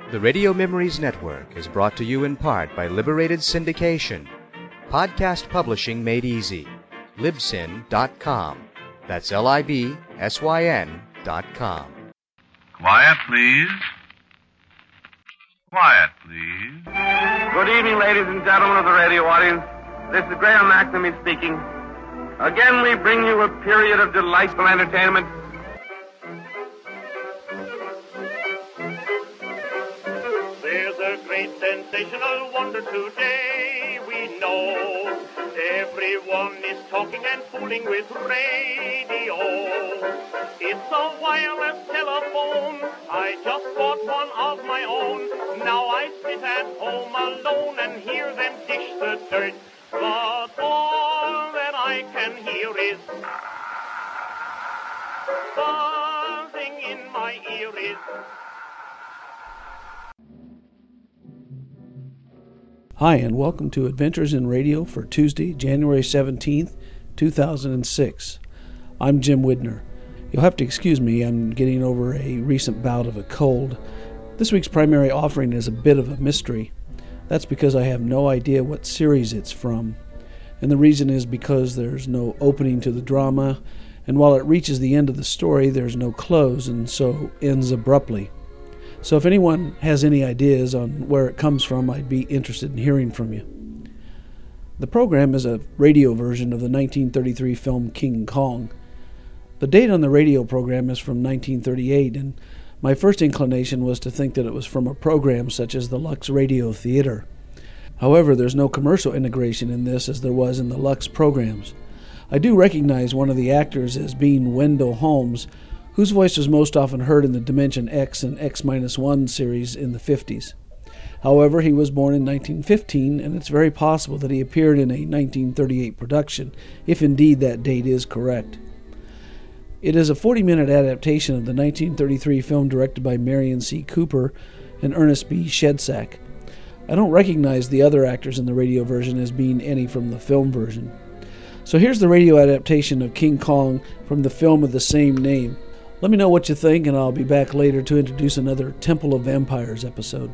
The Radio Memories Network is brought to you in part by Liberated Syndication. Podcast publishing made easy. Libsyn.com. That's Libsyn.com. Quiet, please. Quiet, please. Good evening, ladies and gentlemen of the radio audience. This is Graham McNamee speaking. Again, we bring you a period of delightful entertainment. There's a great sensational wonder today, we know. Everyone is talking and fooling with radio. It's a wireless telephone. I just bought one of my own. Now I sit at home alone and hear them dish the dirt. But all that I can hear is buzzing in my ear is. Hi, and welcome to Adventures in Radio for Tuesday, January 17th, 2006. I'm Jim Widner. You'll have to excuse me, I'm getting over a recent bout of a cold. This week's primary offering is a bit of a mystery. That's because I have no idea what series it's from. And the reason is because there's no opening to the drama, and while it reaches the end of the story, there's no close, and so ends abruptly. So if anyone has any ideas on where it comes from, I'd be interested in hearing from you. The program is a radio version of the 1933 film King Kong. The date on the radio program is from 1938, and my first inclination was to think that it was from a program such as the Lux Radio Theater. However, there's no commercial integration in this as there was in the Lux programs. I do recognize one of the actors as being Wendell Holmes, whose voice was most often heard in the Dimension X and X-1 series in the 50s. However, he was born in 1915, and it's very possible that he appeared in a 1938 production, if indeed that date is correct. It is a 40-minute adaptation of the 1933 film directed by Marion C. Cooper and Ernest B. Shedsack. I don't recognize the other actors in the radio version as being any from the film version. So here's the radio adaptation of King Kong from the film of the same name. Let me know what you think, and I'll be back later to introduce another Temple of Vampires episode.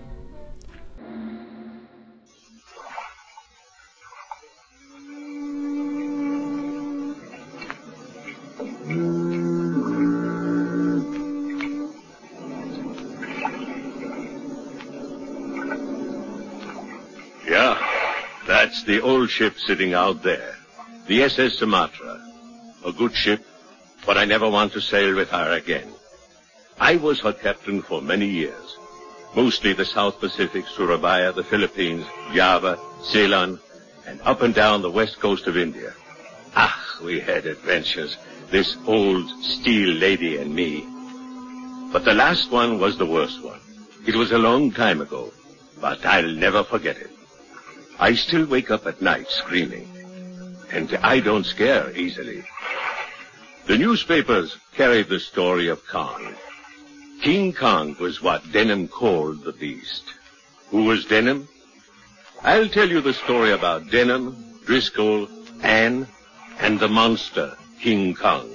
Yeah, that's the old ship sitting out there. The SS Sumatra. A good ship, but I never want to sail with her again. I was her captain for many years. Mostly the South Pacific, Surabaya, the Philippines, Java, Ceylon, and up and down the west coast of India. Ah, we had adventures, this old steel lady and me. But the last one was the worst one. It was a long time ago, but I'll never forget it. I still wake up at night screaming, and I don't scare easily. The newspapers carried the story of Kong. King Kong was what Denham called the beast. Who was Denham? I'll tell you the story about Denham, Driscoll, Anne, and the monster, King Kong.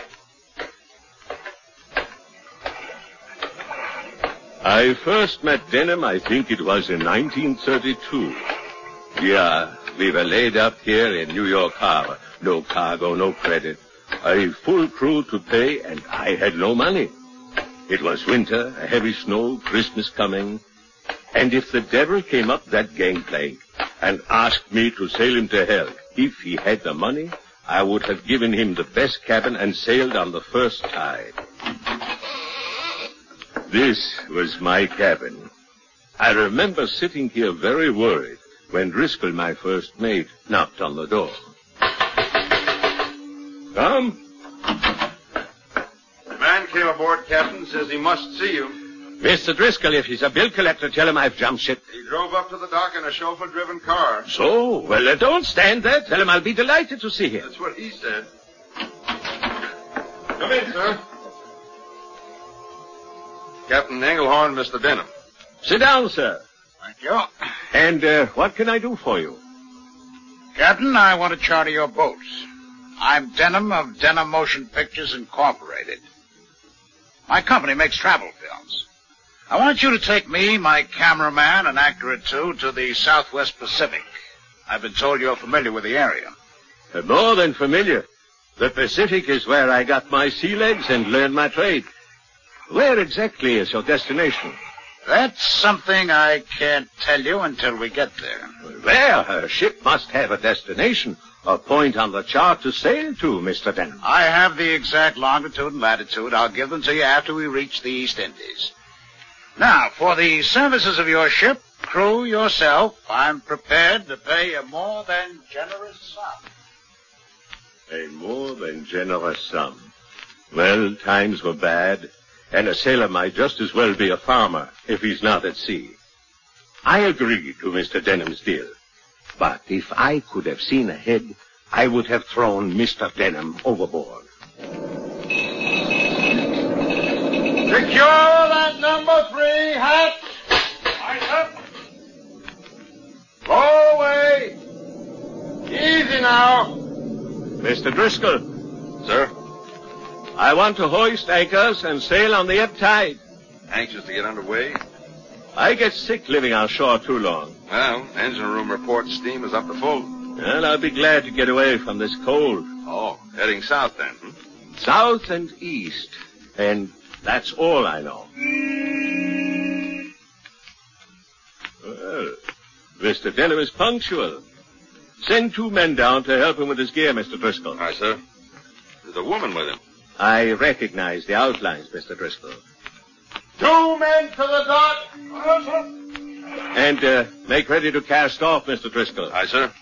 I first met Denham, I think it was in 1932. Yeah, we were laid up here in New York Harbor. No cargo, no credit. A full crew to pay, and I had no money. It was winter, a heavy snow, Christmas coming. And if the devil came up that gangplank and asked me to sail him to hell, if he had the money, I would have given him the best cabin and sailed on the first tide. This was my cabin. I remember sitting here very worried when Driscoll, my first mate, knocked on the door. Come. The man came aboard, Captain, says he must see you. Mr. Driscoll, if he's a bill collector, tell him I've jumped ship. He drove up to the dock in a chauffeur-driven car. So? Well, don't stand there. Tell him I'll be delighted to see him. That's what he said. Come in, sir. Captain Engelhorn, Mr. Denham. Sit down, sir. Thank you. And what can I do for you? Captain, I want to charter your boats. I'm Denham of Denham Motion Pictures Incorporated. My company makes travel films. I want you to take me, my cameraman, an actor or two, to the Southwest Pacific. I've been told you're familiar with the area. More than familiar. The Pacific is where I got my sea legs and learned my trade. Where exactly is your destination? That's something I can't tell you until we get there. Where? A ship must have a destination, a point on the chart to sail to, Mr. Denham. I have the exact longitude and latitude. I'll give them to you after we reach the East Indies. Now, for the services of your ship, crew, yourself, I'm prepared to pay a more than generous sum. A more than generous sum. Well, times were bad, and a sailor might just as well be a farmer if he's not at sea. I agree to Mr. Denham's deal. But if I could have seen ahead, I would have thrown Mr. Denham overboard. Secure that number 3 hatch. Aye, sir. Go away. Easy now. Mr. Driscoll, Sir, I want to hoist anchors and sail on the ebb tide. anxious to get underway? I get sick living on shore too long. Well, engine room reports steam is up to full. And I'll be glad to get away from this cold. Oh, heading south then, South and east. And that's all I know. Well, Mr. Denham is punctual. Send 2 men down to help him with his gear, Mr. Driscoll. Aye, sir. There's a woman with him. I recognize the outlines, Mr. Driscoll. 2 men to the dock. And make ready to cast off, Mr. Driscoll. Aye, sir.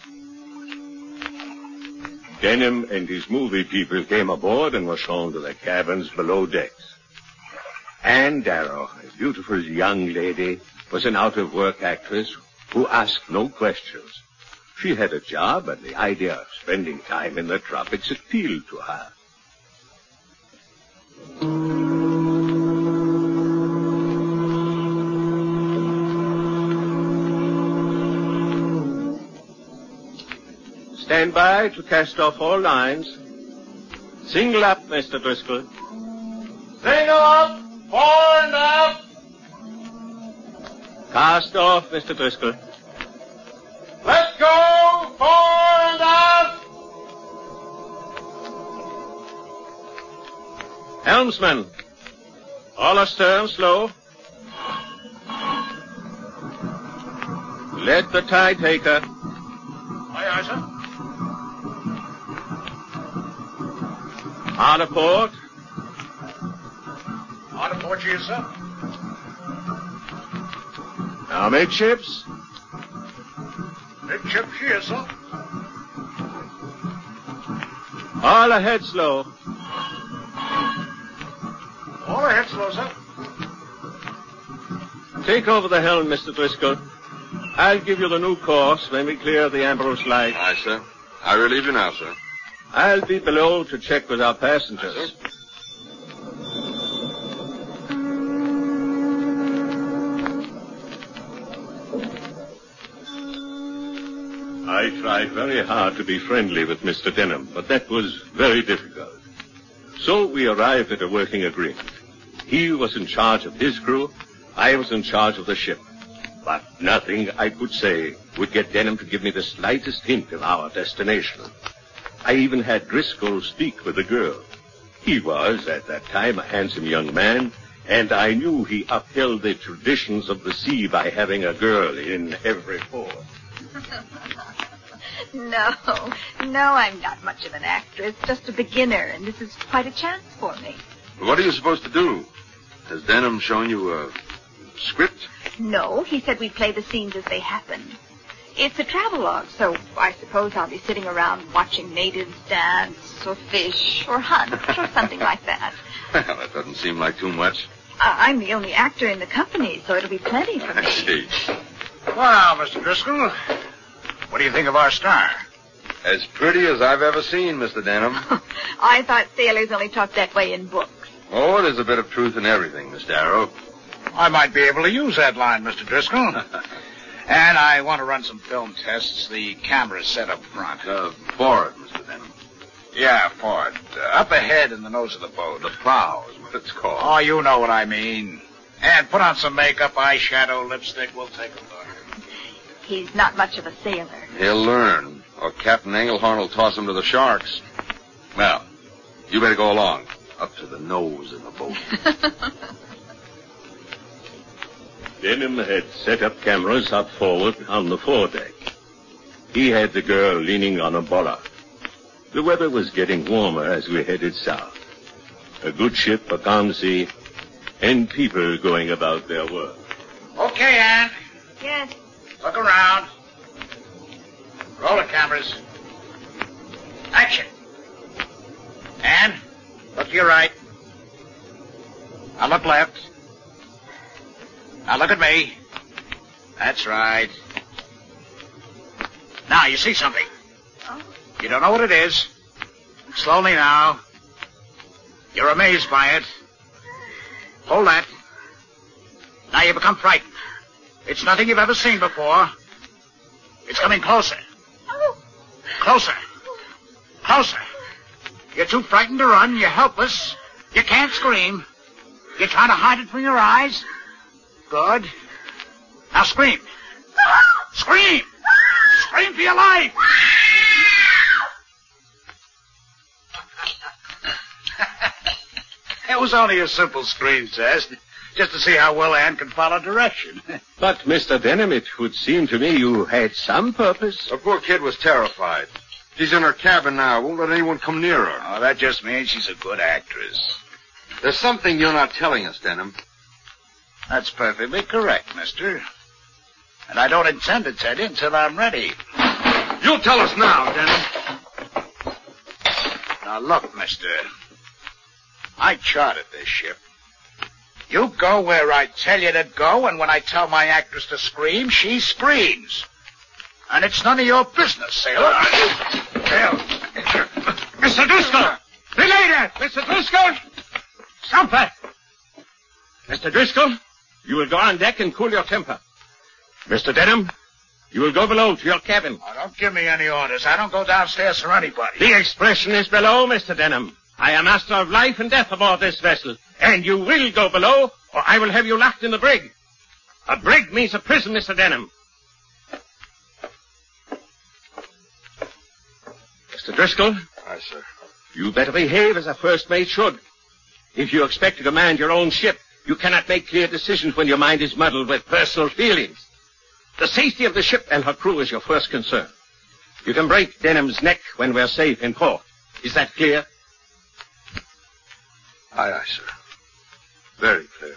Denham and his movie people came aboard and were shown to the cabins below decks. Anne Darrow, a beautiful young lady, was an out-of-work actress who asked no questions. She had a job, and the idea of spending time in the tropics appealed to her. Stand by to cast off all lines. Single up, Mr. Driscoll. Single up, fore and aft. Cast off, Mr. Driscoll. Let go, fore and aft. Helmsman, all astern slow. Let the tide take her. Aye, aye, sir. On a port. On aboard she is, sir. Now midships. Midship she is, sir. All ahead slow. All ahead slow, sir. Take over the helm, Mr. Driscoll. I'll give you the new course when we clear the Ambrose Light. Aye, sir. I relieve you now, sir. I'll be below to check with our passengers. Aye, sir. I tried very hard to be friendly with Mr. Denham, but that was very difficult. So we arrived at a working agreement. He was in charge of his crew, I was in charge of the ship. But nothing I could say would get Denham to give me the slightest hint of our destination. I even had Driscoll speak with the girl. He was, at that time, a handsome young man, and I knew he upheld the traditions of the sea by having a girl in every port. No, I'm not much of an actress, just a beginner, and this is quite a chance for me. What are you supposed to do? Has Denham shown you a script? No, he said we'd play the scenes as they happen. It's a travelogue, so I suppose I'll be sitting around watching natives dance, or fish, or hunt, or something like that. Well, that doesn't seem like too much. I'm the only actor in the company, so it'll be plenty for me. I see. Well, Mr. Driscoll, what do you think of our star? As pretty as I've ever seen, Mr. Denham. I thought sailors only talked that way in books. Oh, there's a bit of truth in everything, Miss Darrow. I might be able to use that line, Mr. Driscoll. And I want to run some film tests. The camera's set up front. Forward, Mr. Denham. Yeah, forward. Up ahead in the nose of the boat. The prow is what it's called. Oh, you know what I mean. And put on some makeup, eyeshadow, lipstick. We'll take a look. He's not much of a sailor. He'll learn, or Captain Engelhorn will toss him to the sharks. Well, you better go along. Up to the nose in the boat. Denham had set up cameras up forward on the foredeck. He had the girl leaning on a bollard. The weather was getting warmer as we headed south. A good ship, a calm sea, and people going about their work. Okay, Anne. Yes. Look around. Roll the cameras. Action. Anne, look to your right. Now look left. Now look at me. That's right. Now, you see something. Oh. You don't know what it is. Slowly now. You're amazed by it. Hold that. Now you become frightened. It's nothing you've ever seen before. It's coming closer. Oh. Closer. Closer. You're too frightened to run. You're helpless. You can't scream. You're trying to hide it from your eyes. Good. Now scream. Scream! Scream for your life! It was only a simple scream test, just to see how well Anne can follow direction. But, Mr. Denham, it would seem to me you had some purpose. The poor kid was terrified. She's in her cabin now. Won't let anyone come near her. Oh, that just means she's a good actress. There's something you're not telling us, Denham. That's perfectly correct, mister. And I don't intend to tell you until I'm ready. You'll tell us now, Denham. Now, look, mister. I chartered this ship. You go where I tell you to go, and when I tell my actress to scream, she screams. And it's none of your business, sailor. Mr. Driscoll! Belay that! Mr. Driscoll! Stop that! Mr. Driscoll, you will go on deck and cool your temper. Mr. Denham, you will go below to your cabin. Oh, don't give me any orders. I don't go downstairs for anybody. The expression is below, Mr. Denham. I am master of life and death aboard this vessel, and you will go below, or I will have you locked in the brig. A brig means a prison, Mr. Denham. Mr. Driscoll. Aye, sir. You better behave as a first mate should. If you expect to command your own ship, you cannot make clear decisions when your mind is muddled with personal feelings. The safety of the ship and her crew is your first concern. You can break Denham's neck when we're safe in port. Is that clear? Aye, aye, sir. Very clear.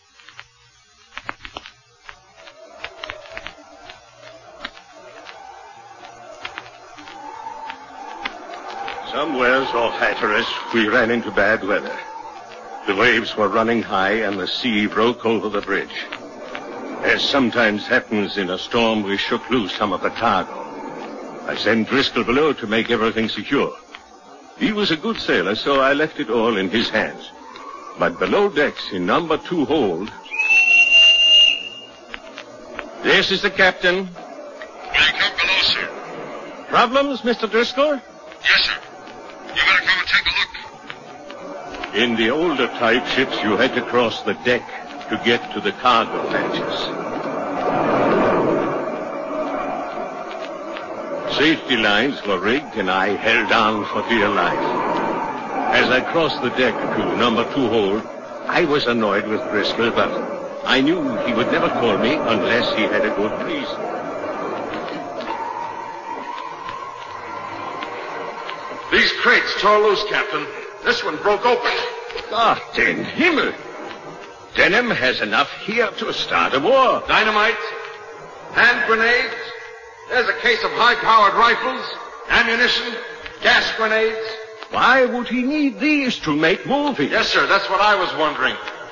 Somewheres off Hatteras, we ran into bad weather. The waves were running high and the sea broke over the bridge. As sometimes happens in a storm, we shook loose some of the cargo. I sent Driscoll below to make everything secure. He was a good sailor, so I left it all in his hands. But below decks, in number 2 hold... This is the captain. Will you come below, sir? Problems, Mr. Driscoll? Yes, sir. You better come and take a look. In the older type ships, you had to cross the deck to get to the cargo hatches. Safety lines were rigged, and I held on for dear life. As I crossed the deck to number 2 hold, I was annoyed with Driscoll, but I knew he would never call me unless he had a good reason. These crates tore loose, Captain. This one broke open. Ah, den Himmel! Denham has enough here to start a war. Dynamite, hand grenades. There's a case of high-powered rifles, ammunition, gas grenades. Why would he need these to make movies? Yes, sir, that's what I was wondering.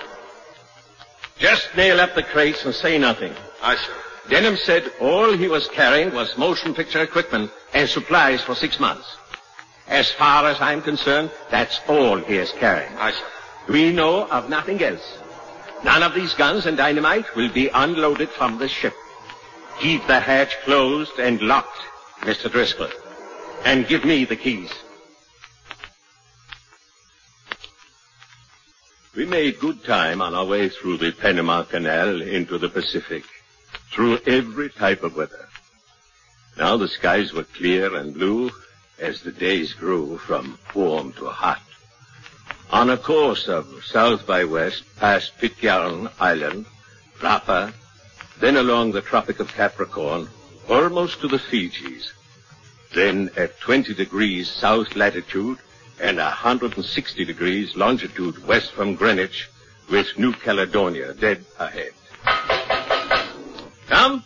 Just nail up the crates and say nothing. Aye, sir. Denham said all he was carrying was motion picture equipment and supplies for 6 months. As far as I'm concerned, that's all he is carrying. Aye, sir. We know of nothing else. None of these guns and dynamite will be unloaded from the ship. Keep the hatch closed and locked, Mr. Driscoll. And give me the keys. We made good time on our way through the Panama Canal into the Pacific, through every type of weather. Now the skies were clear and blue as the days grew from warm to hot. On a course of south by west, past Pitcairn Island, Rapa, then along the Tropic of Capricorn, almost to the Fijis. Then at 20 degrees south latitude and 160 degrees longitude west from Greenwich, with New Caledonia dead ahead. Come.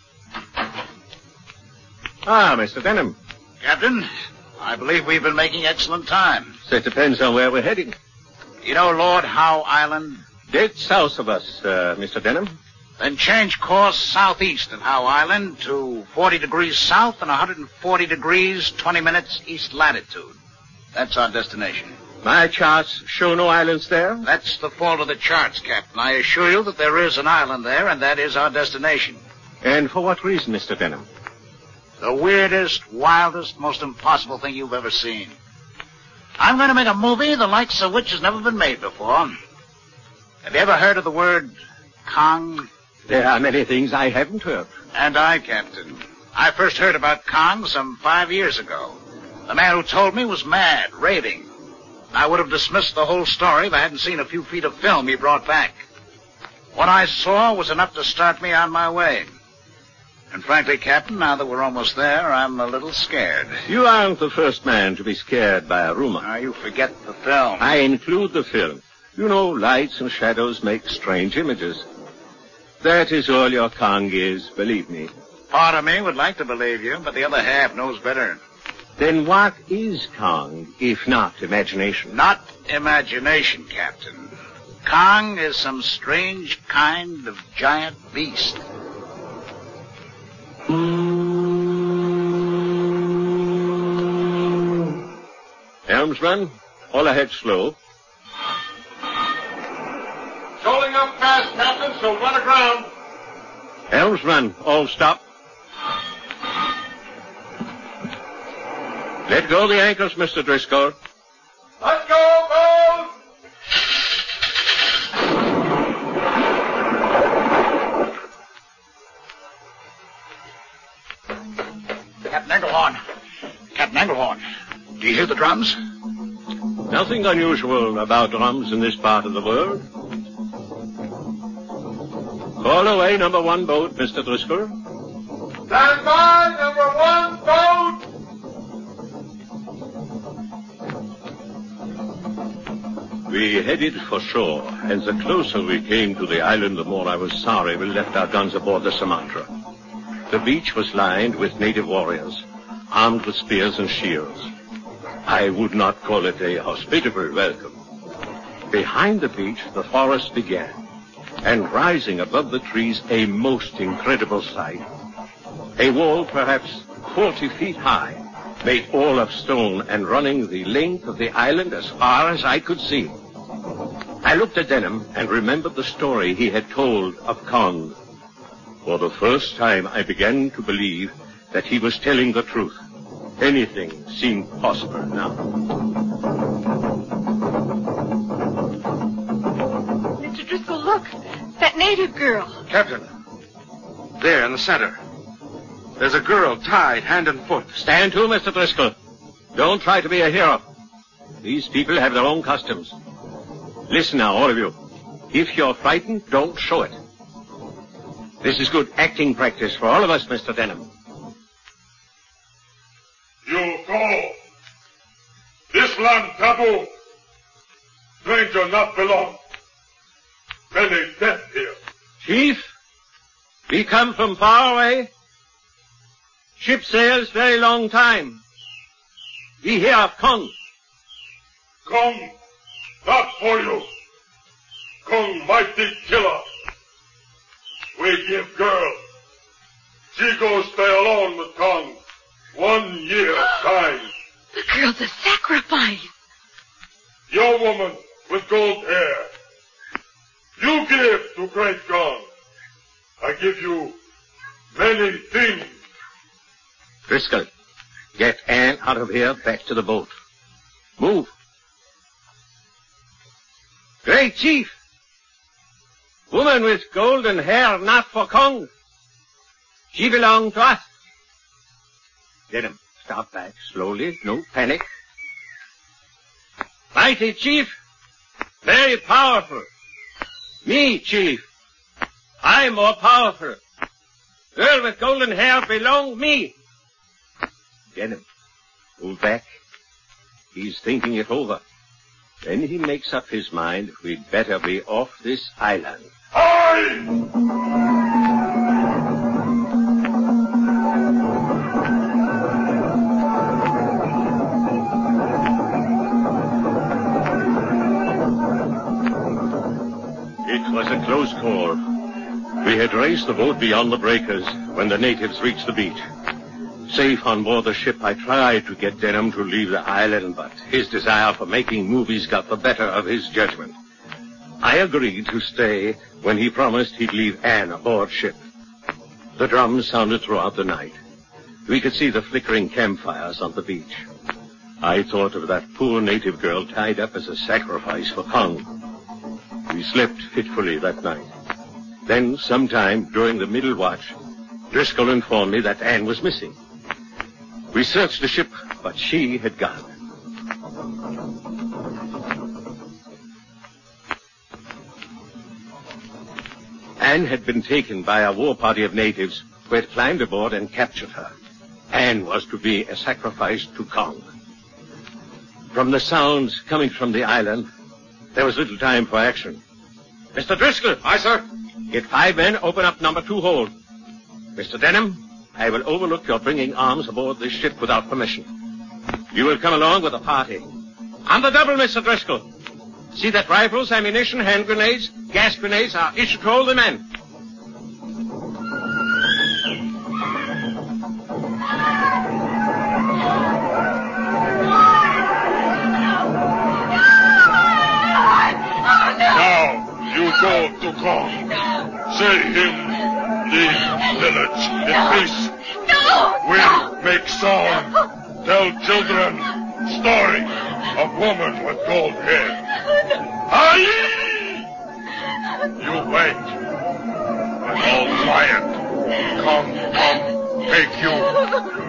Ah, Mr. Denham. Captain, I believe we've been making excellent time. So it depends on where we're heading. You know Lord Howe Island? Dead south of us, Mr. Denham. Then change course southeast at Howe Island to 40 degrees south and 140 degrees, 20 minutes east latitude. That's our destination. My charts show no islands there? That's the fault of the charts, Captain. I assure you that there is an island there, and that is our destination. And for what reason, Mr. Denham? The weirdest, wildest, most impossible thing you've ever seen. I'm going to make a movie the likes of which has never been made before. Have you ever heard of the word Kong? There are many things I haven't heard. And I, Captain. I first heard about Kong some 5 years ago. The man who told me was mad, raving. I would have dismissed the whole story if I hadn't seen a few feet of film he brought back. What I saw was enough to start me on my way. And frankly, Captain, now that we're almost there, I'm a little scared. You aren't the first man to be scared by a rumor. Now, you forget the film. I include the film. You know, lights and shadows make strange images. That is all your Kong is, believe me. Part of me would like to believe you, but the other half knows better. Then what is Kong, if not imagination? Not imagination, Captain. Kong is some strange kind of giant beast. Helmsman, all ahead slow. Shoaling up fast, Captain, so run aground. Helmsman, all stop. Let go the anchors, Mr. Driscoll. Let go, boat! Captain Englehorn. Captain Englehorn. Do you hear the drums? Nothing unusual about drums in this part of the world. Call away number 1 boat, Mr. Driscoll. Stand by, number 1 boat! We headed for shore, and the closer we came to the island, the more I was sorry we left our guns aboard the Sumatra. The beach was lined with native warriors, armed with spears and shields. I would not call it a hospitable welcome. Behind the beach, the forest began, and rising above the trees, a most incredible sight. A wall perhaps 40 feet high, made all of stone and running the length of the island as far as I could see. I looked at Denham and remembered the story he had told of Kong. For the first time, I began to believe that he was telling the truth. Anything seemed possible now. Mr. Driscoll, look. That native girl. Captain, there in the center. There's a girl tied hand and foot. Stand to, Mr. Driscoll. Don't try to be a hero. These people have their own customs. Listen now, all of you. If you're frightened, don't show it. This is good acting practice for all of us, Mr. Denham. You go. This land taboo. Stranger not belong. Many death here. Chief, we come from far away. Ship sails very long time. We hear of Kong. Kong, not for you. Kong mighty killer. We give girl. She go stay alone with Kong. 1 year time. The girl's a sacrifice. Your woman with gold hair. You give to great Kong. I give you many things. Driscoll, get Anne out of here, back to the boat. Move. Great Chief, Woman with golden hair, not for Kong. She belonged to us. Denham, stop back slowly. No panic. Mighty chief. Very powerful. Me, chief. I'm more powerful. Girl with golden hair belong me. Denham, move back. He's thinking it over. Then he makes up his mind we'd better be off this island. It was a close call. We had raced the boat beyond the breakers when the natives reached the beach. Safe on board the ship, I tried to get Denham to leave the island, but his desire for making movies got the better of his judgment. I agreed to stay when he promised he'd leave Anne aboard ship. The drums sounded throughout the night. We could see the flickering campfires on the beach. I thought of that poor native girl tied up as a sacrifice for Kong. We slept fitfully that night. Then, sometime during the middle watch, Driscoll informed me that Anne was missing. We searched the ship, but she had gone. Anne had been taken by a war party of natives who had climbed aboard and captured her. Anne was to be a sacrifice to Kong. From the sounds coming from the island, there was little time for action. Mr. Driscoll! Aye, sir. Get 5 men, open up number 2 hold. Mr. Denham, I will overlook your bringing arms aboard this ship without permission. You will come along with the party. On the double, Mr. Driscoll. See that rifles, ammunition, hand grenades, gas grenades are issued to all the men. Now, you go to Kong. Say him leave village in peace. No! We'll make song. Tell children story of woman with gold hair. Aye! You wait. When all quiet, come, take you.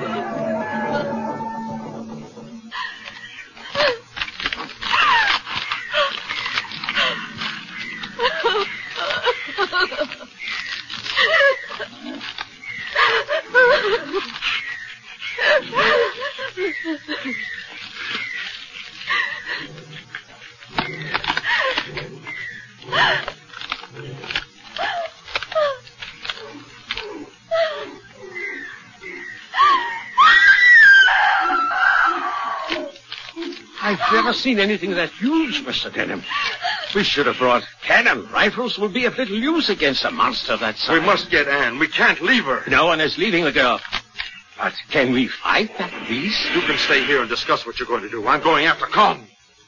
I've never seen anything that huge, Mr. Denham. We should have brought cannon. Rifles will be of little use against a monster that size. We must get Anne. We can't leave her. No one is leaving the girl. But can we fight that beast? You can stay here and discuss what you're going to do. I'm going after Kong.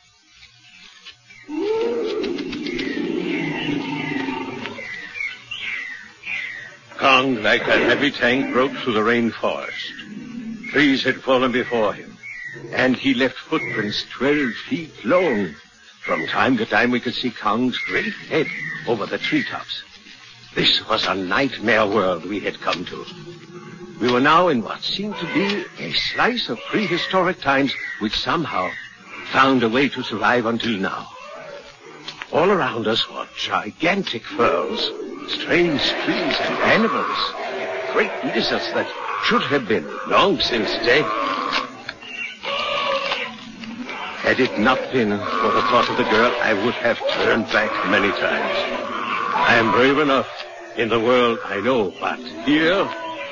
Kong, like a heavy tank, broke through the rainforest. Trees had fallen before him, and he left footprints 12 feet long. From time to time, we could see Kong's great head over the treetops. This was a nightmare world we had come to. We were now in what seemed to be a slice of prehistoric times which somehow found a way to survive until now. All around us were gigantic furrows, strange trees and animals, great lizards that should have been long since dead. Had it not been for the thought of the girl, I would have turned back many times. I am brave enough in the world, I know, but here...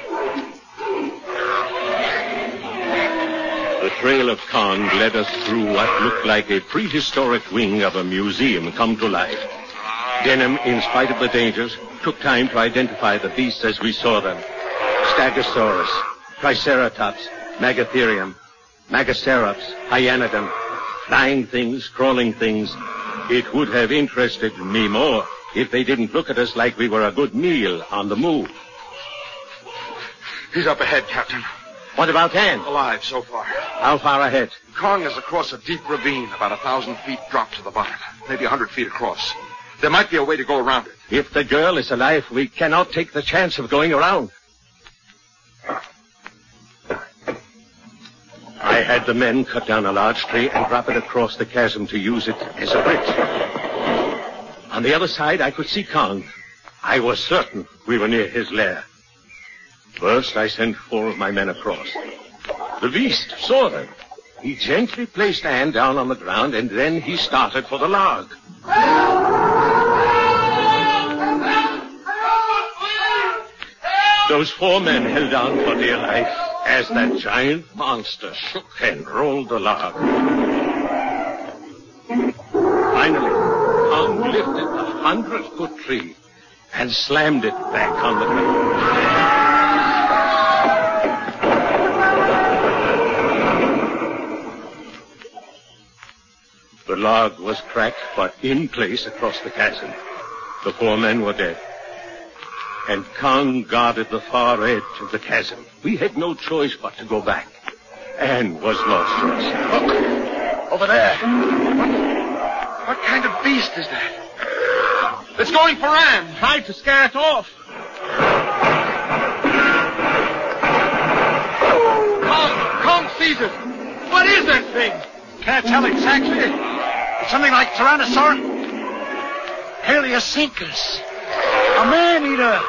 The trail of Kong led us through what looked like a prehistoric wing of a museum come to life. Denham, in spite of the dangers, took time to identify the beasts as we saw them. Stegosaurus, Triceratops, Megatherium, Megacerops, Hyanodon, flying things, crawling things. It would have interested me more if they didn't look at us like we were a good meal on the move. He's up ahead, Captain. What about Anne? Alive so far. How far ahead? Kong is across a deep ravine, about 1,000 feet drop to the bottom, maybe 100 feet across. There might be a way to go around it. If the girl is alive, we cannot take the chance of going around. I had the men cut down a large tree and drop it across the chasm to use it as a bridge. On the other side, I could see Kong. I was certain we were near his lair. First, I sent 4 of my men across. The beast saw them. He gently placed Anne down on the ground, and then he started for the log. Those 4 men held on for dear life as that giant monster shook and rolled the log. Finally, Kong lifted the 100-foot tree and slammed it back on the ground. The log was cracked, but in place across the chasm. The 4 men were dead. And Kong guarded the far edge of the chasm. We had no choice but to go back. Anne was lost to us. Look, over there. What kind of beast is that? It's going for Anne. Tried to scare it off. Kong sees it. What is that thing? Can't tell exactly. It's something like Tyrannosaurus Paleosinkus. A man-eater.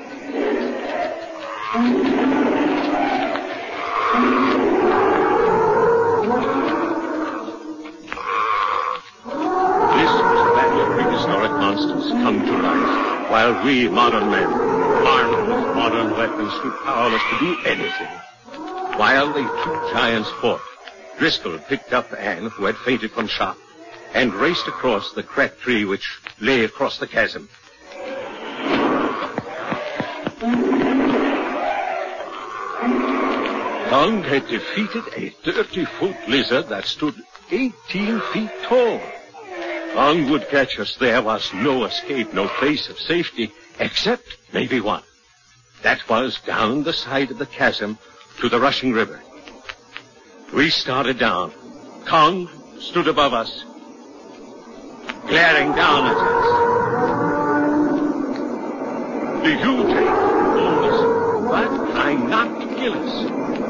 This was a battle of prehistoric monsters come to life, while we modern men, armed with modern weapons, stood powerless to do anything. While the 2 giants fought, Driscoll picked up Anne, who had fainted from shock, and raced across the cracked tree which lay across the chasm. Kong had defeated a 30-foot lizard that stood 18 feet tall. Kong would catch us. There was no escape, no place of safety, except maybe one. That was down the side of the chasm to the rushing river. We started down. Kong stood above us, glaring down at us. The huge ape pulled us, but trying not to kill us.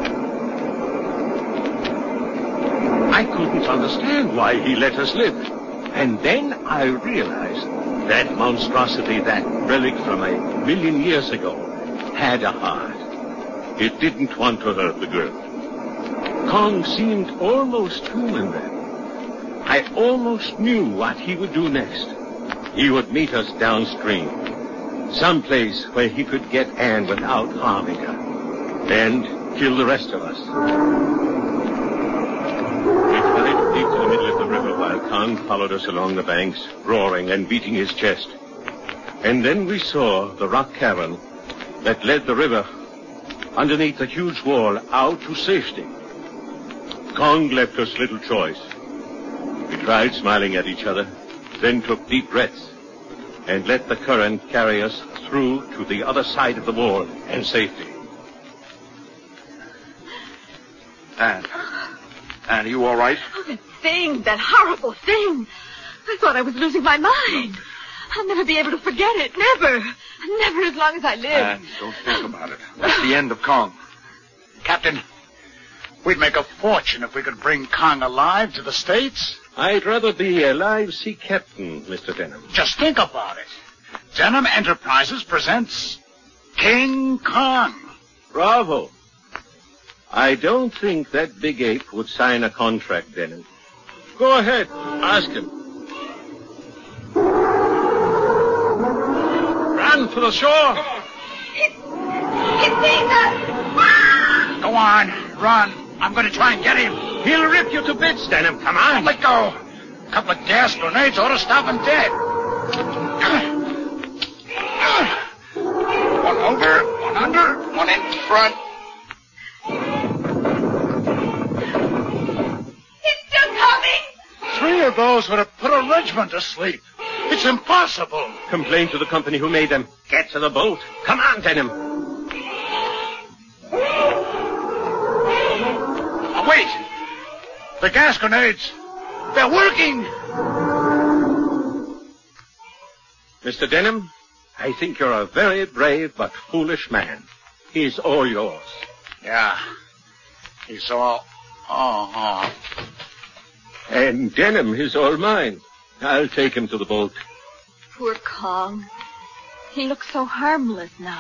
I couldn't understand why he let us live. And then I realized that monstrosity, that relic from 1,000,000 years ago, had a heart. It didn't want to hurt the girl. Kong seemed almost human then. I almost knew what he would do next. He would meet us downstream, someplace where he could get Anne without harming her, and kill the rest of us. We hurried deep to the middle of the river while Kong followed us along the banks, roaring and beating his chest. And then we saw the rock cavern that led the river underneath a huge wall out to safety. Kong left us little choice. We tried smiling at each other, then took deep breaths, and let the current carry us through to the other side of the wall and safety. Anne, are you all right? Oh, that thing, that horrible thing. I thought I was losing my mind. I'll never be able to forget it. Never. Never as long as I live. Anne, don't think about it. That's the end of Kong. Captain, we'd make a fortune if we could bring Kong alive to the States. I'd rather be a live sea captain, Mr. Denham. Just think about it. Denham Enterprises presents King Kong. Bravo. I don't think that big ape would sign a contract, Denham. Go ahead. Ask him. Run for the shore. It sees us. Go on, run. I'm going to try and get him. He'll rip you to bits, Denham. Come on. Let go. A couple of gas grenades ought to stop him dead. One over, one under, one in front. It's still coming. 3 of those would have put a regiment to sleep. It's impossible. Complain to the company who made them. Get to the boat. Come on, Denham. Oh, wait. The gas grenades. They're working. Mr. Denham, I think you're a very brave but foolish man. He's all yours. Yeah. He's all... Oh. And Denham is all mine. I'll take him to the boat. Poor Kong. He looks so harmless now.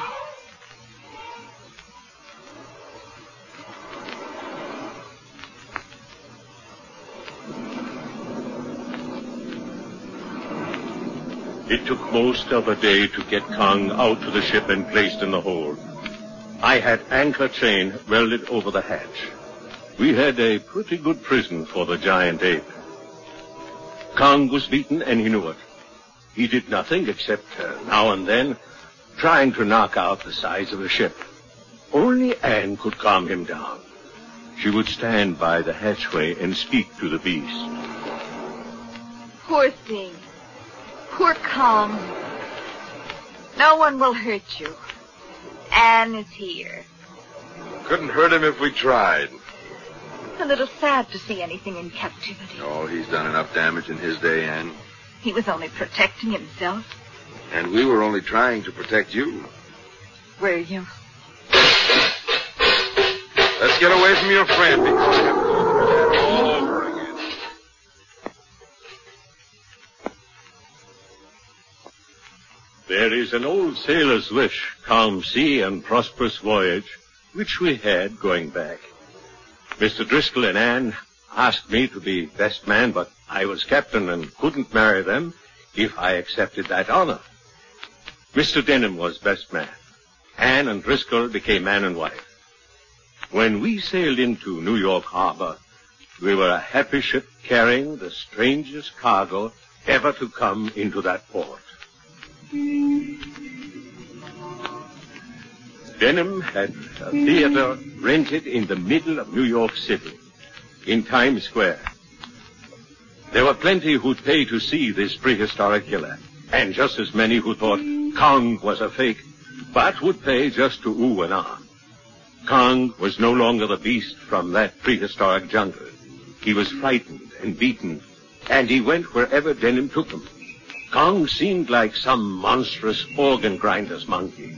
It took most of a day to get Kong out to the ship and placed in the hold. I had anchor chain welded over the hatch. We had a pretty good prison for the giant ape. Kong was beaten and he knew it. He did nothing except now and then trying to knock out the sides of the ship. Only Anne could calm him down. She would stand by the hatchway and speak to the beast. Poor thing. Poor Kong. No one will hurt you. Anne is here. Couldn't hurt him if we tried. It's a little sad to see anything in captivity. Oh, he's done enough damage in his day, Anne. He was only protecting himself. And we were only trying to protect you. Were you? Let's get away from your friend before we have to go through that all over again. There is an old sailor's wish, calm sea and prosperous voyage, which we had going back. Mr. Driscoll and Anne asked me to be best man, but I was captain and couldn't marry them if I accepted that honor. Mr. Denham was best man. Anne and Driscoll became man and wife. When we sailed into New York Harbor, we were a happy ship carrying the strangest cargo ever to come into that port. Denham had a theater rented in the middle of New York City, in Times Square. There were plenty who'd pay to see this prehistoric killer, and just as many who thought Kong was a fake, but would pay just to ooh and ah. Kong was no longer the beast from that prehistoric jungle. He was frightened and beaten, and he went wherever Denham took him. Kong seemed like some monstrous organ grinder's monkey.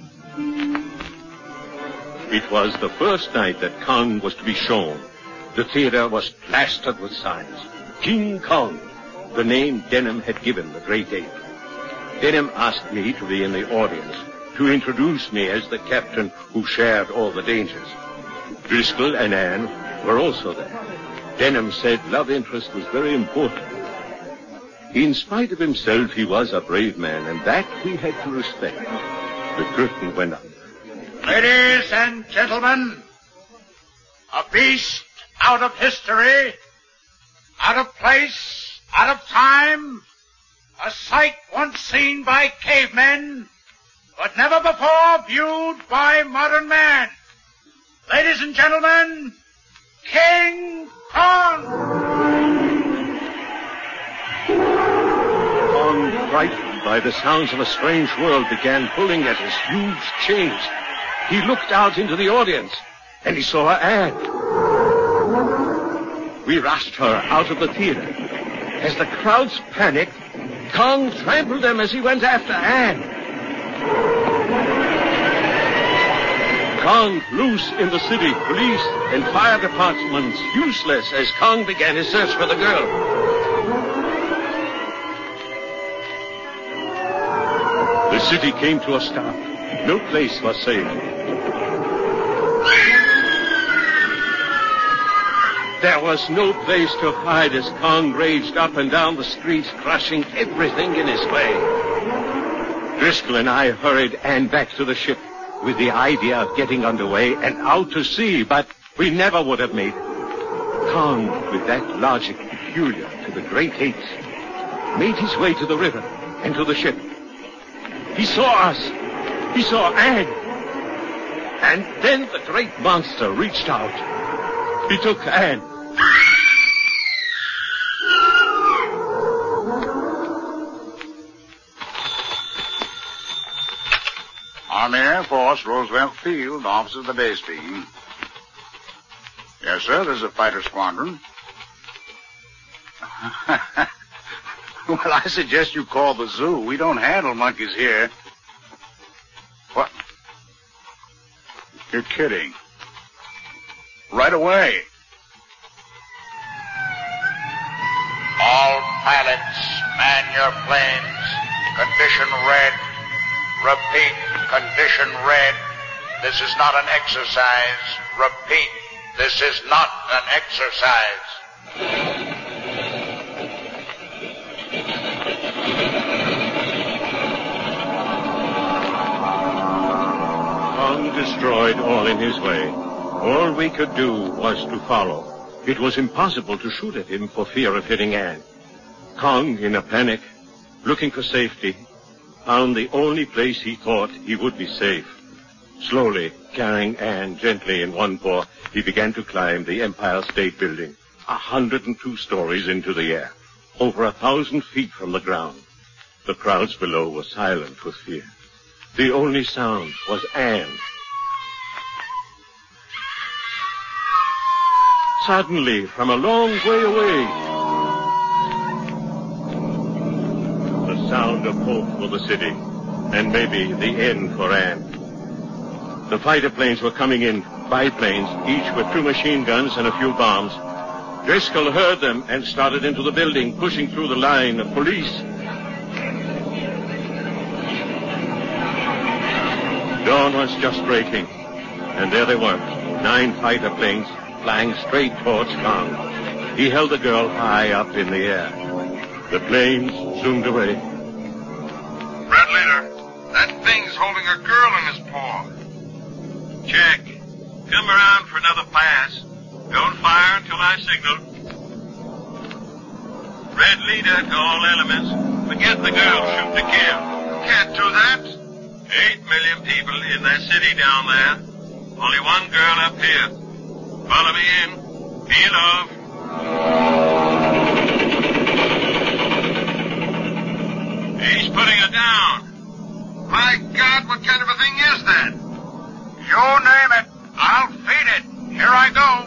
It was the first night that Kong was to be shown. The theater was plastered with signs. King Kong, the name Denham had given the great ape. Denham asked me to be in the audience, to introduce me as the captain who shared all the dangers. Driscoll and Anne were also there. Denham said love interest was very important. In spite of himself, he was a brave man, and that we had to respect. The curtain went up. Ladies and gentlemen, a beast out of history, out of place, out of time, a sight once seen by cavemen, but never before viewed by modern man. Ladies and gentlemen, King Kong! Kong, frightened by the sounds of a strange world, began pulling at his huge chains. He looked out into the audience, and he saw Anne. We rushed her out of the theater. As the crowds panicked, Kong trampled them as he went after Anne. Kong loose in the city, police and fire departments useless as Kong began his search for the girl. The city came to a stop. No place was safe. There was no place to hide as Kong raged up and down the streets, crushing everything in his way. Driscoll and I hurried Anne back to the ship with the idea of getting underway and out to sea, but we never would have made it. Kong, with that logic peculiar to the great apes, made his way to the river and to the ship. He saw us. He saw Anne. And then the great monster reached out. He took Anne. Army Air Force, Roosevelt Field, Office of the Day speaking. Yes, sir, there's a fighter squadron. Well, I suggest you call the zoo. We don't handle monkeys here. What? You're kidding. Right away. All pilots, man your planes. Condition red. Repeat, condition red. This is not an exercise. Repeat, this is not an exercise. Kong destroyed all in his way. All we could do was to follow. It was impossible to shoot at him for fear of hitting Anne. Kong, in a panic, looking for safety, found the only place he thought he would be safe. Slowly, carrying Anne gently in one paw, he began to climb the Empire State Building, 102 stories into the air, over 1,000 feet from the ground. The crowds below were silent with fear. The only sound was Anne. Suddenly, from a long way away, the sound of hope for the city, and maybe the end for Anne. The fighter planes were coming in, biplanes, each with 2 machine guns and a few bombs. Driscoll heard them and started into the building, pushing through the line of police. Dawn was just breaking, and there they were, 9 fighter planes flying straight towards Kong. He held the girl high up in the air. The planes zoomed away. Red Leader, that thing's holding a girl in his paw. Check. Come around for another pass. Don't fire until I signal. Red Leader to all elements. Forget the girl. Shoot to kill. Can't do that. 8 million people in that city down there. Only one girl up here. Follow me in. Peel off. He's putting her down. My God, what kind of a thing is that? You name it. I'll feed it. Here I go.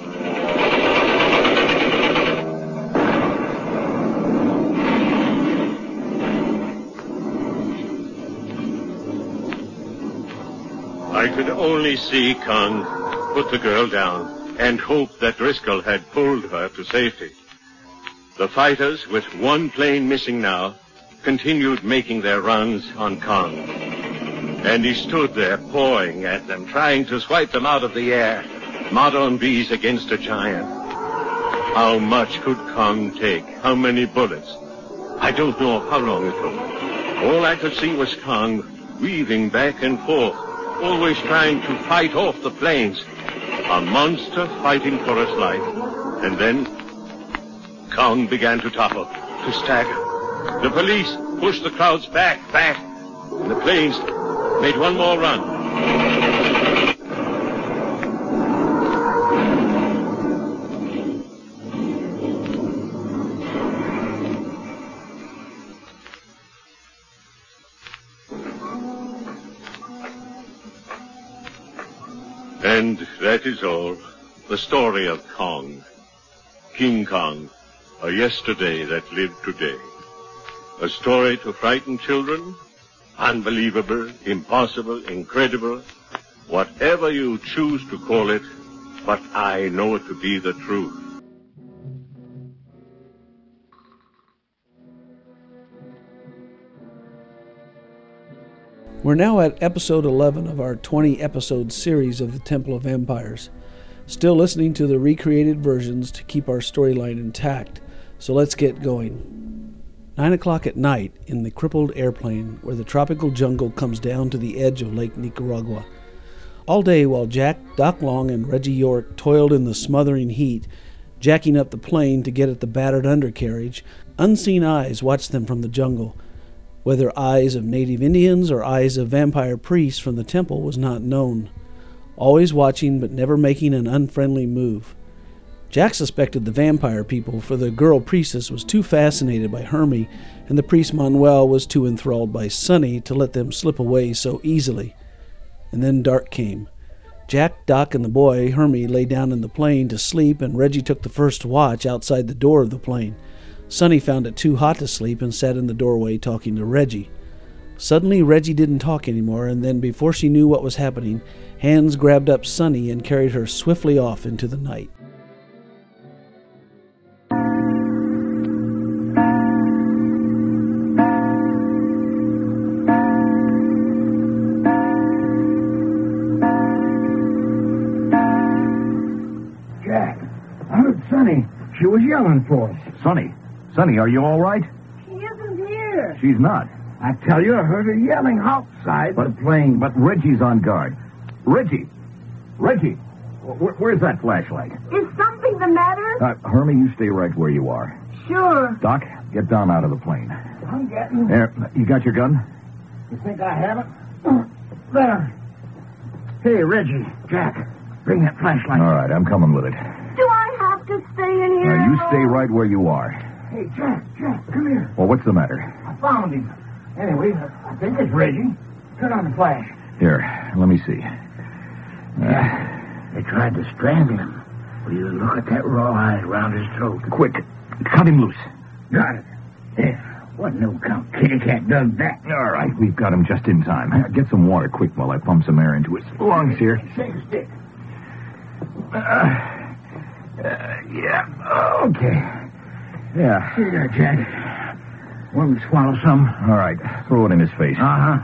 I could only see Kong put the girl down and hope that Driscoll had pulled her to safety. The fighters, with 1 plane missing now, continued making their runs on Kong. And he stood there pawing at them, trying to swipe them out of the air, modern bees against a giant. How much could Kong take? How many bullets? I don't know how long it took. All I could see was Kong weaving back and forth, always trying to fight off the planes. A monster fighting for its life. And then Kong began to topple, to stagger. The police pushed the crowds back, and the planes made one more run. And that is all. The story of Kong. King Kong, a yesterday that lived today. A story to frighten children? Unbelievable, impossible, incredible, whatever you choose to call it, but I know it to be the truth. We're now at episode 11 of our 20-episode series of the Temple of Empires. Still listening to the recreated versions to keep our storyline intact, so let's get going. 9 o'clock at night in the crippled airplane where the tropical jungle comes down to the edge of Lake Nicaragua. All day while Jack, Doc Long, and Reggie York toiled in the smothering heat, jacking up the plane to get at the battered undercarriage, unseen eyes watched them from the jungle. Whether eyes of native Indians or eyes of vampire priests from the temple was not known. Always watching but never making an unfriendly move. Jack suspected the vampire people, for the girl priestess was too fascinated by Hermie, and the priest Manuel was too enthralled by Sonny to let them slip away so easily. And then dark came. Jack, Doc, and the boy, Hermie, lay down in the plane to sleep, and Reggie took the first watch outside the door of the plane. Sonny found it too hot to sleep and sat in the doorway talking to Reggie. Suddenly, Reggie didn't talk anymore, and then before she knew what was happening, hands grabbed up Sonny and carried her swiftly off into the night. Jack, I heard Sonny. She was yelling for us. Sonny, are you all right? She isn't here. She's not. I tell you, I heard her yelling outside the plane. But Reggie's on guard. Reggie! Where's that flashlight? Is something the matter? Hermie, you stay right where you are. Sure. Doc, get down out of the plane. I'm getting... There, you got your gun? You think I have it? There. Hey, Reggie, Jack, bring that flashlight. All right, I'm coming with it. Do I have to stay in here? Now, you stay right where you are. Hey, Jack, come here. Well, what's the matter? I found him. Anyway, I think it's Reggie. Turn on the flash. Here, let me see. They tried to strangle him. Will you look at that rawhide around his throat? Quick, cut him loose. Got it. There. What no-count kitty cat does that? All right, we've got him just in time. Get some water quick while I pump some air into his lungs here. Shake a stick. Yeah, okay. Yeah. Here you go, Jack. Want me to swallow some? All right, throw it in his face.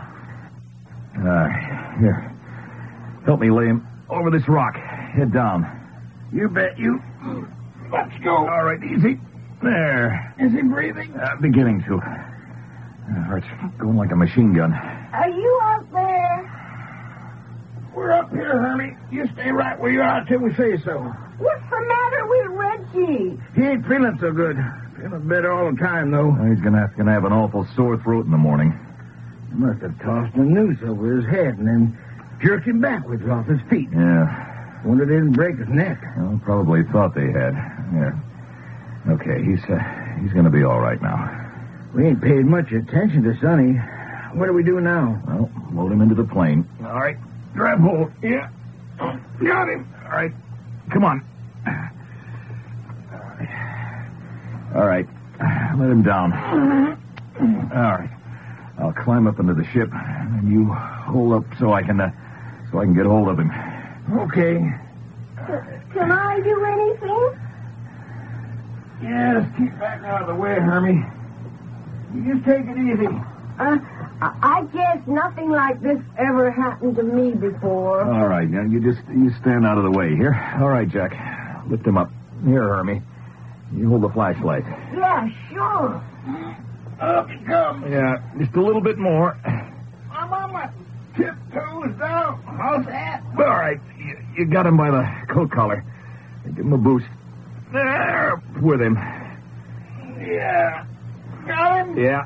Here. Help me lay him over this rock. Head down. You bet you. Let's go. All right, easy. There. Is he breathing? Beginning to. It's going like a machine gun. Are you up there? We're up here, Hermie. You stay right where you are till we say so. What's the matter with Reggie? He ain't feeling so good. Feeling better all the time, though. Well, he's gonna have an awful sore throat in the morning. He must have tossed a noose over his head and then jerked him backwards off his feet. Yeah. Wonder they didn't break his neck. Well, probably thought they had. Yeah. Okay, he's gonna be all right now. We ain't paid much attention to Sonny. What do we do now? Well, load him into the plane. All right. Grab hold. Yeah. Got him. All right. Come on. All right. Let him down. All right. I'll climb up into the ship, and you hold up so I can get hold of him. Okay. Can I do anything? Yeah, just keep back out of the way, Hermie. You just take it easy. I guess nothing like this ever happened to me before. All right, now you stand out of the way here. All right, Jack. Lift him up. Here, Hermie. You hold the flashlight. Yeah, sure. Up he comes. Yeah, just a little bit more. I'm on my tiptoes down. How's that? All right, you got him by the coat collar. Give him a boost. There, with him. Yeah. Got him? Yeah.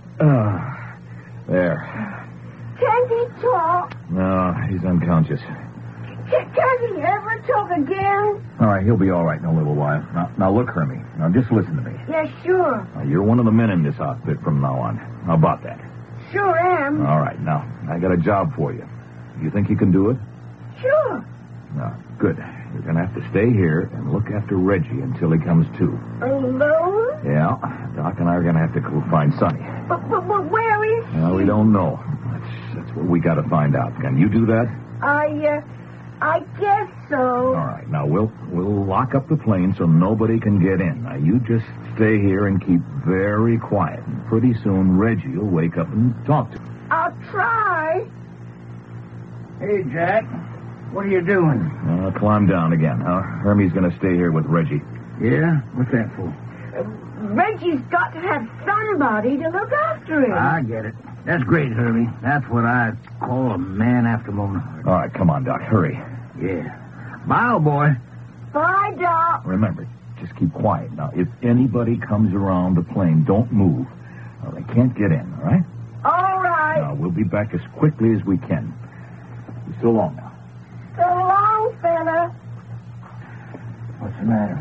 There. Can he talk? No, he's unconscious. Can he ever talk again? All right, he'll be all right in a little while. Now look, Hermie. Now, just listen to me. Yeah, sure. Now, you're one of the men in this outfit from now on. How about that? Sure am. All right, now, I got a job for you. You think you can do it? Sure. No, good. You're going to have to stay here and look after Reggie until he comes to. Alone? Yeah, Doc and I are going to have to go find Sonny. But where is he? Well, we don't know. That's what we got to find out. Can you do that? I guess so. All right, now we'll lock up the plane so nobody can get in. Now you just stay here and keep very quiet. And pretty soon Reggie will wake up and talk to you. I'll try. Hey, Jack. What are you doing? Climb down again, huh? Hermie's going to stay here with Reggie. Yeah? What's that for? Reggie's got to have somebody to look after him. I get it. That's great, Hermie. That's what I call a man after my own heart. All right, come on, Doc. Hurry. Yeah. Bye, old boy. Bye, Doc. Remember, just keep quiet. Now, if anybody comes around the plane, don't move. They can't get in, all right? All right. Now, we'll be back as quickly as we can. So long now. So long, fella. What's the matter?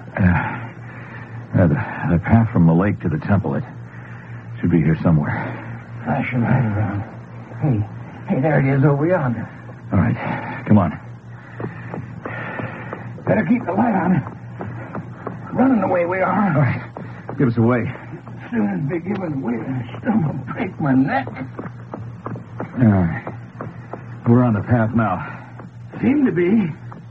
The path from the lake to the temple, it should be here somewhere. Flash your light around. Hey, there it is over yonder. All right, come on. Better keep the light on. Running the way we are. All right, give us a way. As soon as they give it away, I stumble and break my neck. We're on the path now. Seem to be.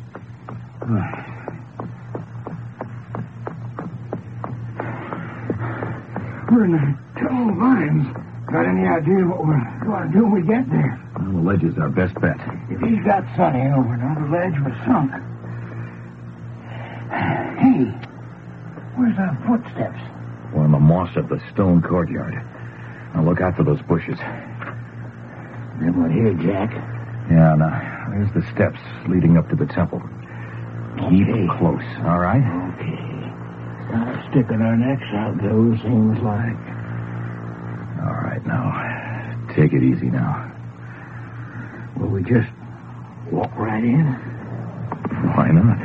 We're in the tall vines. Got any idea what we're going to do when we get there? Well, the ledge is our best bet. If he's got Sonny over now, the ledge was sunk. Hey, where's our footsteps? We're in the moss of the stone courtyard. Now look out for those bushes. Them one here, Jack. Yeah, now, there's the steps leading up to the temple. Keep close, all right? Okay. Got a stick in our necks out those, seems like. All right, now, take it easy now. Will we just walk right in? Why not?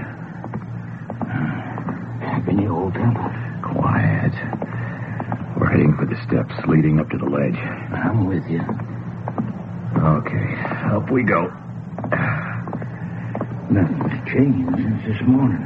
Back in the old temple. Quiet. We're heading for the steps leading up to the ledge. I'm with you. Okay, up we go. Nothing's changed since this morning.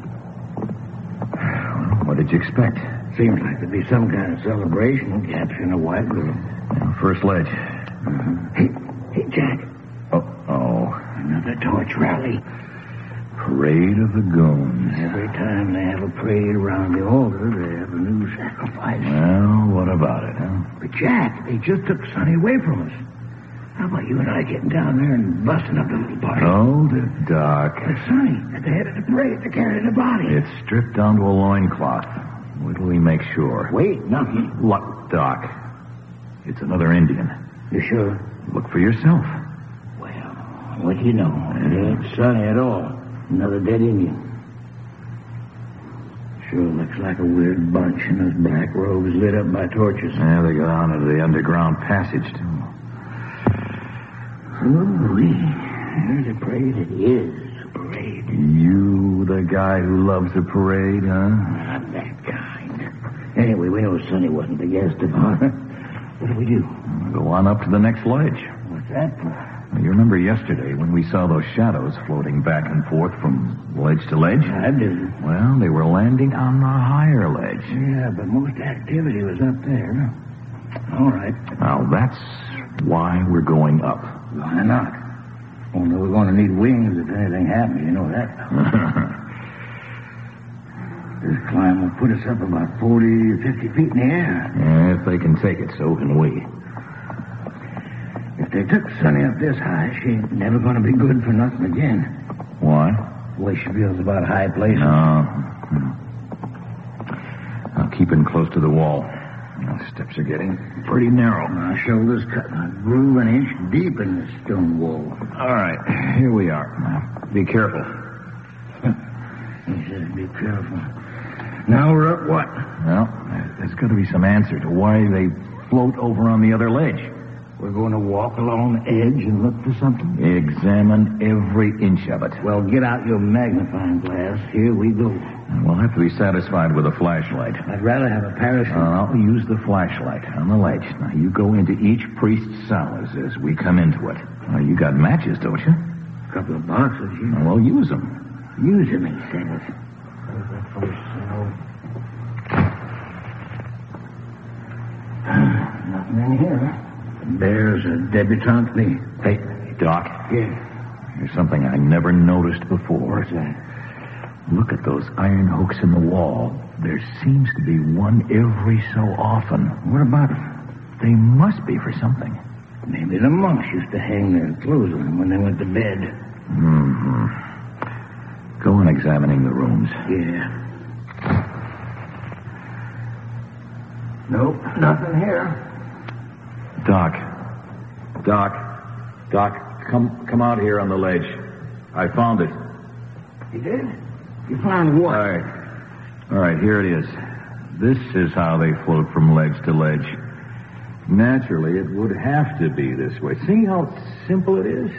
Well, what did you expect? Seems like there'd be some kind of celebration capturing a white girl. Well, first ledge. Hey, Jack. Oh. Another torch rally. Parade of the goons. Every time they have a parade around the altar, they have a new sacrifice. Well, what about it, huh? But, Jack, they just took Sonny away from us. How about you and I getting down there and busting up the little party? Hold it, Doc. That's Sonny at the head of the parade to carry the body. It's stripped down to a loincloth. Wait till we make sure. Wait, nothing. What, Doc? It's another Indian. You sure? Look for yourself. Well, what do you know? It ain't Sonny at all. Another dead Indian. Sure looks like a weird bunch, and those black robes lit up by torches. Yeah, they got on into the underground passage, too. Ooh-wee. There's a parade. It is a parade. You the guy who loves a parade, huh? Not that kind. Anyway, we know Sonny wasn't the guest of honor. What do we do? Go on up to the next ledge. What's that for? You remember yesterday when we saw those shadows floating back and forth from ledge to ledge? I do. Well, they were landing on the higher ledge. Yeah, but most activity was up there. All right. Now, that's why we're going up. Why not? Only we're going to need wings if anything happens. You know that. This climb will put us up about 40, 50 feet in the air. Yeah, if they can take it, so can we. If they took Sonny up this high, she ain't never going to be good for nothing again. Why? The way she feels about high places. No. I'll keep in close to the wall. The steps are getting pretty narrow. My shoulder's cut a groove an inch deep in the stone wall. All right, here we are. Now, be careful. He says be careful. Now we're up what? Well, there's got to be some answer to why they float over on the other ledge. We're going to walk along the edge and look for something? Examine every inch of it. Well, get out your magnifying glass. Here we go. We'll have to be satisfied with a flashlight. I'd rather have a parachute. I'll use the flashlight on the ledge. Now, you go into each priest's cell as we come into it. Now, you got matches, don't you? A couple of boxes here. Well, use them. Use them, he says. There's that first cell. Nothing in here. There's a debutante knee. Hey, Doc. Yeah. There's something I never noticed before. What's that? Look at those iron hooks in the wall. There seems to be one every so often. What about them? They must be for something. Maybe the monks used to hang their clothes on them when they went to bed. Mm-hmm. Go on examining the rooms. Yeah. Nope, nothing here. Doc, come out here on the ledge. I found it. You did? You found what? All right, here it is. This is how they float from ledge to ledge. Naturally, it would have to be this way. See how simple it is?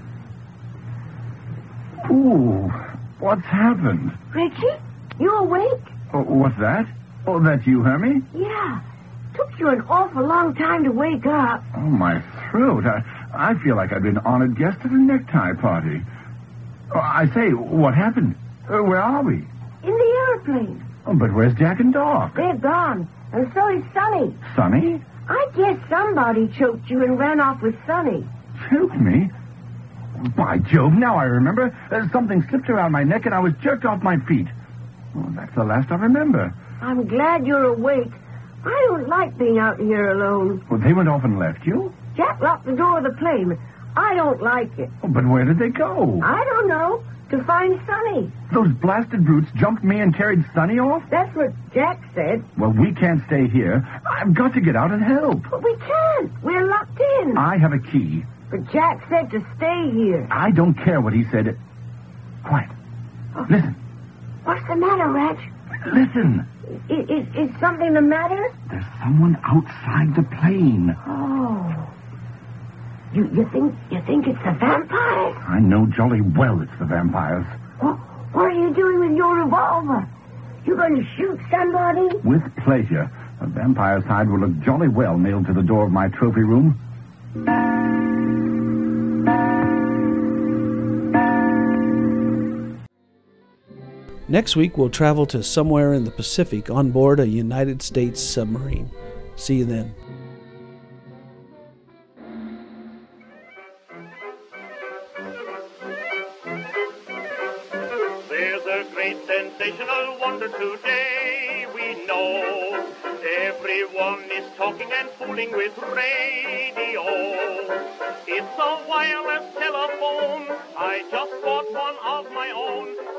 Ooh, what's happened? Richie, you awake? Oh, what's that? Oh, that you, Hermie? Yeah. Took you an awful long time to wake up. Oh, my throat. I feel like I've been honored guest at a necktie party. Oh, I say, what happened? Where are we? In the airplane. Oh, but where's Jack and Doc? They're gone. And so is Sonny. Sonny? I guess somebody choked you and ran off with Sonny. Choked me? By Jove, now I remember. Something slipped around my neck and I was jerked off my feet. Oh, that's the last I remember. I'm glad you're awake. I don't like being out here alone. Well, they went off and left you? Jack locked the door of the plane. I don't like it. Oh, but where did they go? I don't know. To find Sonny. Those blasted brutes jumped me and carried Sonny off? That's what Jack said. Well, we can't stay here. I've got to get out and help. But we can't. We're locked in. I have a key. But Jack said to stay here. I don't care what he said. Quiet. Oh. Listen. What's the matter, Ratch? Listen. Is something the matter? There's someone outside the plane. Oh. You think it's the vampires? I know jolly well it's the vampires. What are you doing with your revolver? You going to shoot somebody? With pleasure. A vampire's hide will look jolly well nailed to the door of my trophy room. Next week, we'll travel to somewhere in the Pacific on board a United States submarine. See you then. There's a great sensational wonder today, we know. Everyone is talking and fooling with radio. It's a wireless telephone. I just bought one of my own.